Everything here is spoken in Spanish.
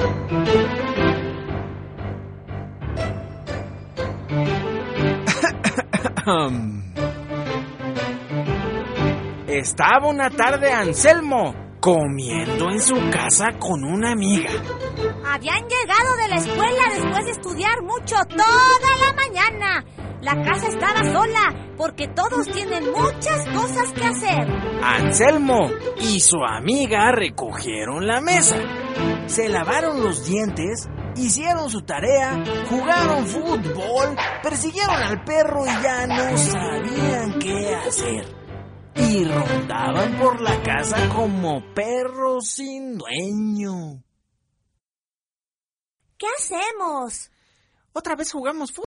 Estaba una tarde Anselmo comiendo en su casa con una amiga. Habían llegado de la escuela después de estudiar mucho toda la mañana. La casa estaba sola porque todos tienen muchas cosas que hacer. Anselmo y su amiga recogieron la mesa, se lavaron los dientes, hicieron su tarea, jugaron fútbol, persiguieron al perro y ya no sabían qué hacer. Y rondaban por la casa como perros sin dueño. ¿Qué hacemos? Otra vez jugamos fútbol.